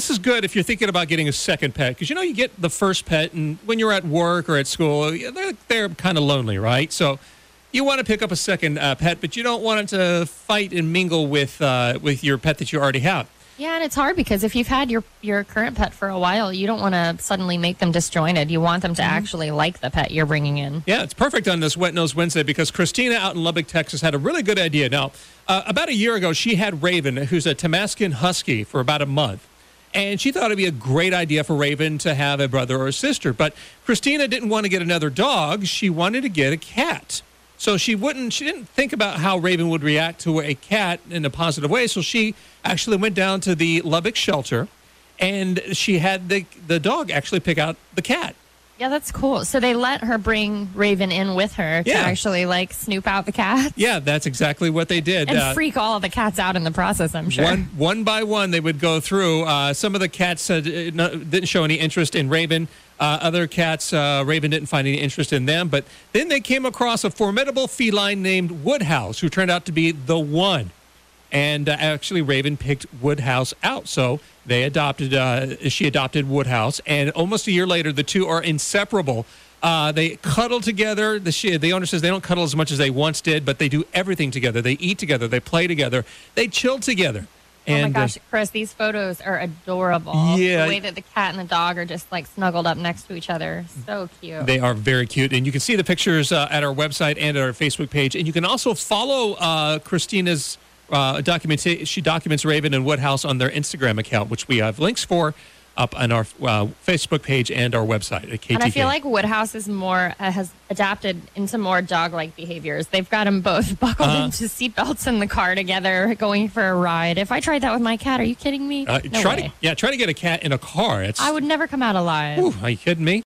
this is good if you're thinking about getting a second pet, because you get the first pet, and when you're at work or at school, they're kind of lonely, right? So you want to pick up a second pet, but you don't want it to fight and mingle with your pet that you already have. Yeah, and it's hard because if you've had your current pet for a while, you don't want to suddenly make them disjointed. You want them to actually like the pet you're bringing in. Yeah, it's perfect on this Wet Nose Wednesday because Christina out in Lubbock, Texas, had a really good idea. Now, about a year ago, she had Raven, who's a Tamascan Husky, for about a month. And she thought it'd be a great idea for Raven to have a brother or a sister. But Christina didn't want to get another dog. She wanted to get a cat. So she didn't think about how Raven would react to a cat in a positive way. So she actually went down to the Lubbock shelter, and she had the dog actually pick out the cat. Yeah, that's cool. So they let her bring Raven in with her to actually snoop out the cats. Yeah, that's exactly what they did. And freak all of the cats out in the process, I'm sure. One by one, they would go through. Some of the cats didn't show any interest in Raven. Other cats, Raven didn't find any interest in them. But then they came across a formidable feline named Woodhouse, who turned out to be the one. And actually, Raven picked Woodhouse out. So she adopted Woodhouse. And almost a year later, the two are inseparable. They cuddle together. The owner says they don't cuddle as much as they once did, but they do everything together. They eat together. They play together. They chill together. And, oh my gosh, Chris, these photos are adorable. Yeah. The way that the cat and the dog are just snuggled up next to each other. So cute. They are very cute. And you can see the pictures at our website and at our Facebook page. And you can also follow Christina's documentation. She documents Raven and Woodhouse on their Instagram account, which we have links for up on our Facebook page and our website at KTK. And I feel like Woodhouse is has adapted into more dog-like behaviors. They've got them both buckled into seatbelts in the car together, going for a ride. If I tried that with my cat, are you kidding me? Try to get a cat in a car. I would never come out alive. Ooh, are you kidding me?